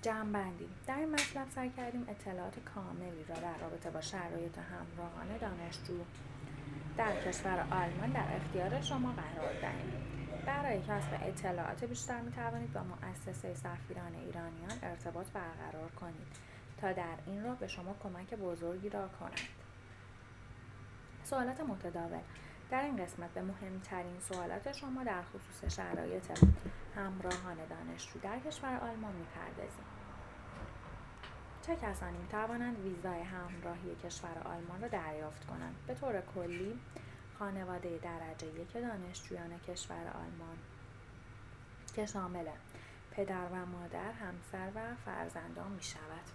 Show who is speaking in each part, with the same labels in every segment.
Speaker 1: جمع‌بندی. در این مطلب سعی کردیم اطلاعات کاملی را در رابطه با شرایط همراهان دانشجو در کشور آلمان در اختیار شما قرار دهیم. برای کسب اطلاعات بیشتر می توانید با مؤسسه سفیران ایرانیان ارتباط برقرار کنید تا در این راه به شما کمک بزرگی را کنند. سوالات متداول. در این قسمت به مهمترین سوالات شما در خصوص شرایط همراهان دانشجو در کشور آلمان می‌پردازیم. چه کسانی می‌توانند ویزای همراهی کشور آلمان را دریافت کنند؟ به طور کلی، خانواده درجه 1 دانشجویان کشور آلمان که شامل پدر و مادر، همسر و فرزندان می‌شود.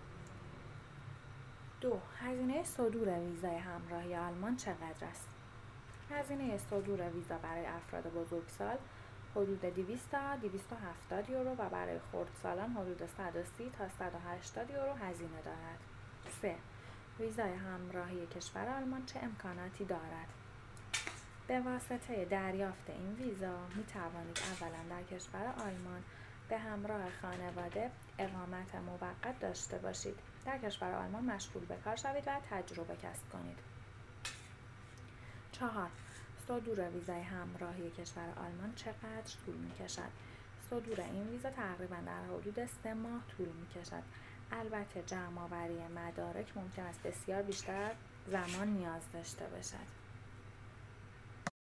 Speaker 1: 2. هزینه صدور ویزای همراهی آلمان چقدر است؟ هزینه صدور ویزا برای افراد بزرگسال حدود 200 تا 270 یورو و برای خردسالان حدود 130 تا 180 یورو هزینه دارد. 3. ویزای همراهی کشور آلمان چه امکاناتی دارد؟ به واسطه دریافت این ویزا می توانید اولا در کشور آلمان به همراه خانواده اقامت موقت داشته باشید. در کشور آلمان مشغول به کار شوید و تجربه کسب کنید. 4. صدور ویزای همراهی کشور آلمان چقدر طول می کشد؟ صدور این ویزا تقریبا در حدود 3 ماه طول می کشد. البته جمع آوری مدارک ممکن است بسیار بیشتر زمان نیاز داشته باشد.